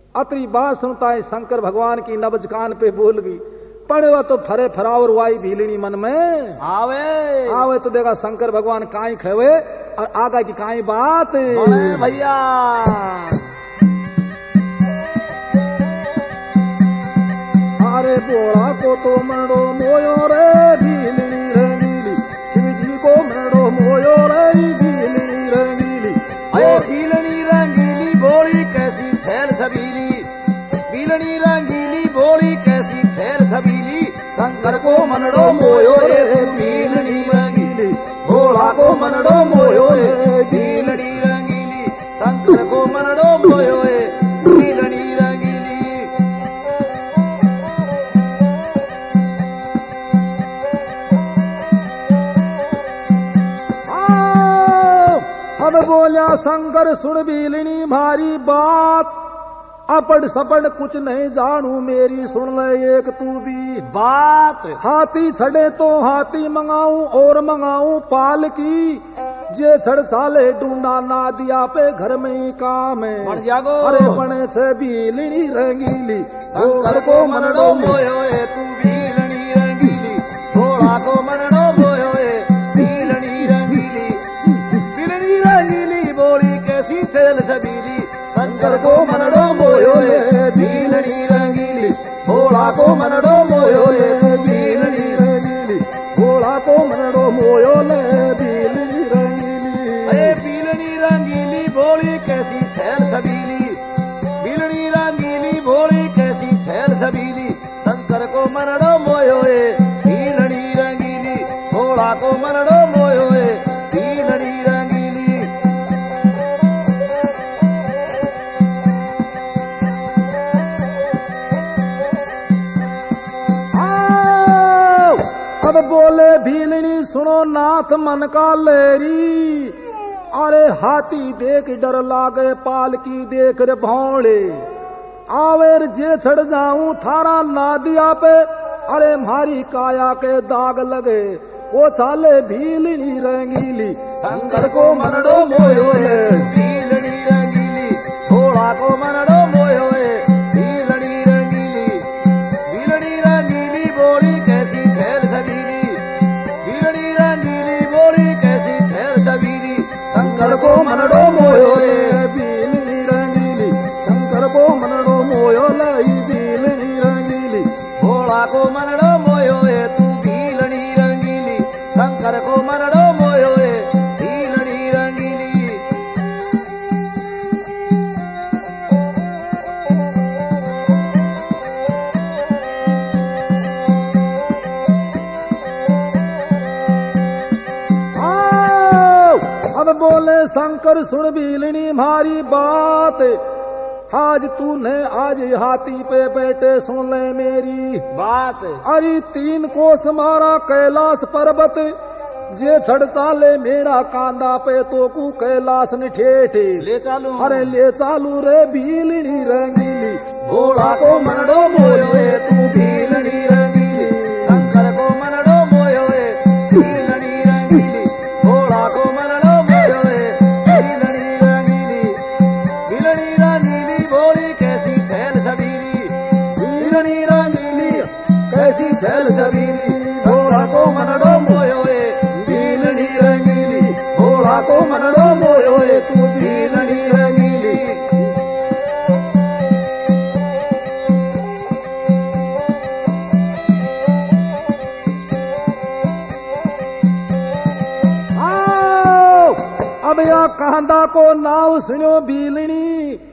अतरी बात सुनता है शंकर भगवान की नब्ज कान पे बोल गई। पड़ेवा तो फरे फरावर वाई भीलनी मन में आवे तो देखा शंकर भगवान काई खेवे और आगा की काई बात भैया। अरे बोला को तो मरो मोयो रे भीलनी रंगीली, शिव जी को मरो मोयो रे भीलनी रंगीली। अरे भीलनी रंगीली बोली कैसी छैल छबीली, भीलनी रंगीली बोली कैसी छैल छबीली। शंकर को मनड़ो मोयो रे भीलनी रंगीली, भोला को मनड़ो मोयो रे भीलनी रंगीली। शंकर को मनड़ो मोयो रे भीलनी रंगीली। अब बोला शंकर सुन भीलनी मारी बात, अपड़ सपड़ कुछ नहीं जानू मेरी सुन ले एक तू भी बात। हाथी छड़े तो हाथी मंगाऊं और मंगाऊं पाल की, जे छड़ चाले ढूंढा ना दिया पे घर में ही काम है। बढ़ जागो अरे बने से भीलनी रंगीली, शंकर को मनड़ो मोयो ए तू भीलनी रंगीली, भोला को मनड़ो मोयो ए भीलनी रंगीली। भीलनी रंगीली बोली कैसी छैल छबीली, शंकर को मनड़ो मोयो ए भीलनी रंगीली, भोला को मनड़ो मोयो ए भीलनी रंगीली, भोला को मनड़ो मोयो ले भीलनी रंगीली। अरे भीलनी रंगीली बोली कैसी छैल छबीली, भीलनी रंगीली बोली कैसी छैल छबीली। शंकर को मनड़ो मोयो ए भीलनी रंगीली, भोला को मनड़ो मोयो ए भीलनी रंगीली। अब बोले भीलनी सुनो नाथ मन का लेरी, अरे हाथी देख डर लागे पाल की देख रे भौड़े। आवेर जे चढ़ जाऊं थारा नादिया पे, अरे मारी काया के दाग लगे को चाले भीलनी रंगीली। शंकर को मनड़ो मोयो ए भीलनी रंगीली, भोला को मनड़ो मोयो ए भीलनी रंगीली। भीलनी रंगीली बोली कैसी छैल छबीली, भीलनी रंगीली बोली कैसी छैल छबीली। शंकर को मनड़ो मोयो ए भीलनी रंगीली, शंकर को मनड़ो मोयो लाई भीलनी रंगीली। भोला को मनड़ो मोयो ए तू भीलनी रंगीली, शंकर को मनड़ो मोयो ए भीलनी रंगीली। अब बोले शंकर सुन भीलनी मारी बात, आज तूने आज हाथी पे बैठे सुन ले मेरी बात। अरे 3 कोस मारा कैलाश पर्वत, जे छड़ चाले मेरा कांदा पे तो कु कैलाश न ठेठे। ले चालू अरे ले चालू रे भीलनी रंगीली, भोला को मनड़ो मोयो ए तू भीलनी रंगीली, शंकर को मनड़ो मोयो ए भीलनी रंगीली, भोला को मनड़ो मोयो ए भीलनी रंगीली। भीलनी रंगीली बोली कैसी छैल छबीली, भीलनी रंगीली कैसी छैल छबीली। भोला को मनड़ो मोयो ए भीलनी रंगीली, भोला को मनड़ो मोयो ए तू भीलनी रंगीली। अब या कांदा को नाव सुनो भीलनी,